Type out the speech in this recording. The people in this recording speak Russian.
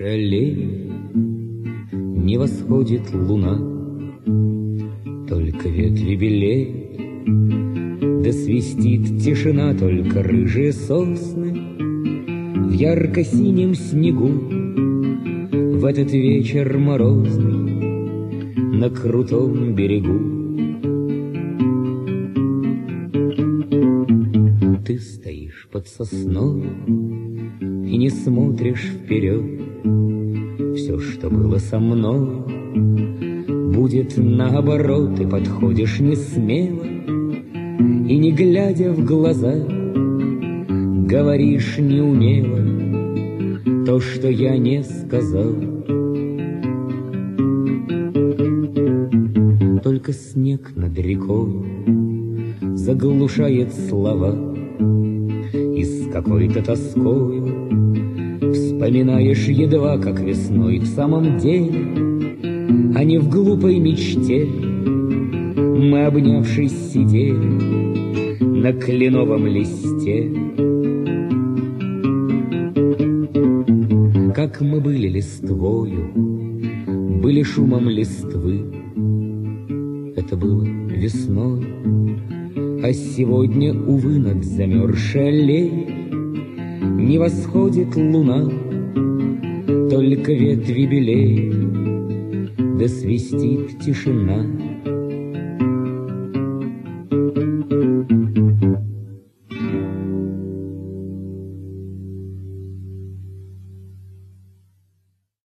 замерзшей аллее не восходит луна, только ветви белеют, да свистит тишина, только рыжие сосны в ярко-синем снегу в этот вечер морозный на крутом берегу. Ты стоишь под сосной и не смотришь вперед. Все, что было со мной, будет наоборот. Ты подходишь не смело и, не глядя в глаза, говоришь неумело то, что я не сказал. Только снег над рекой заглушает слова, и с какой-то тоскою вспоминаешь едва, как весной в самом деле, а не в глупой мечте. Мы, обнявшись, сидели на кленовом листе. Как мы были листвою, были шумом листвы. Это было весной, а сегодня, увы, над замерзшей аллеей не восходит луна, только ветви белеют, да свистит тишина.